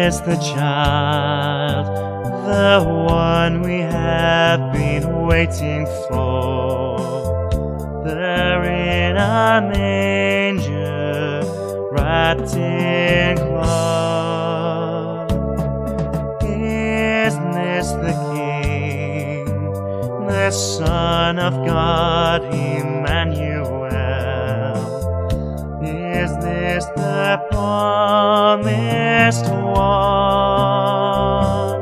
is the child, the one we have been waiting for. There in a manger, wrapped in cloth. Is this the King, the Son of God, Emmanuel? Is this the promised one?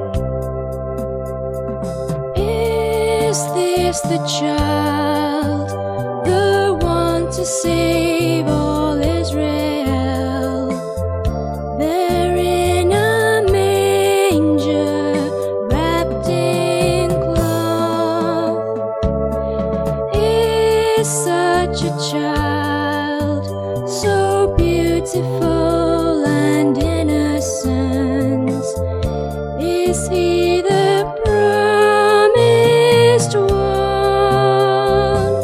Is this the child, the one to save all Israel? There in a manger, wrapped in cloth. Is such a child so beautiful and innocent? Is he the promised one?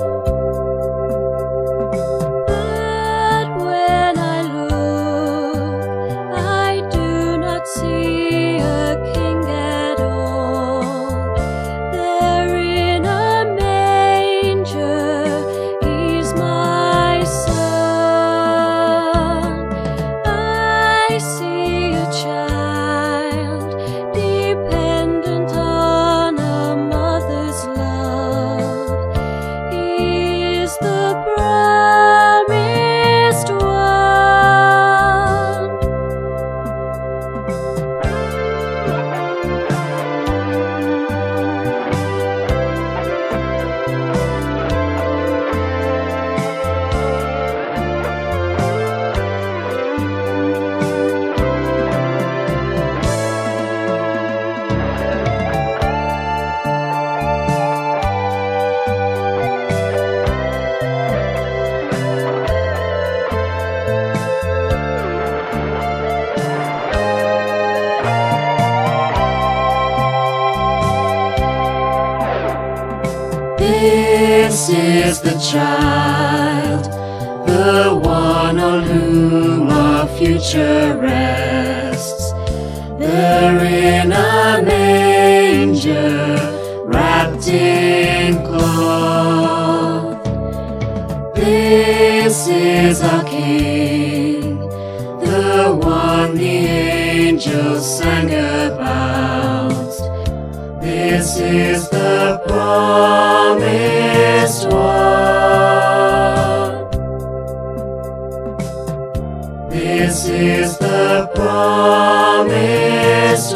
But when I look, I do not see a king at all. There in a manger, he's my son. I see a child dependent on a mother's love. He is the promised one. This is the child, the one on whom our future rests. There in a manger, wrapped in cloth. This is our King, the one the angels sang about. This is the promised one. This is the promised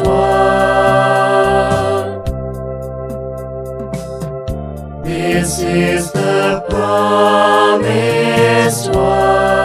one. This is the promised one.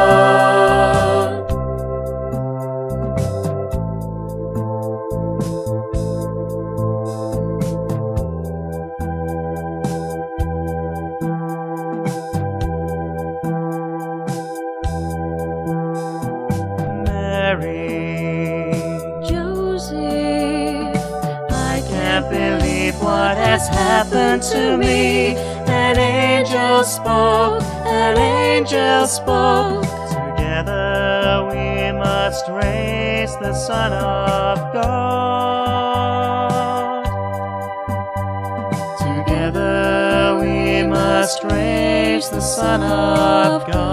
Joseph, I can't believe what has happened to me. An angel spoke, an angel spoke. Together we must raise the Son of God. Together we must raise the Son of God.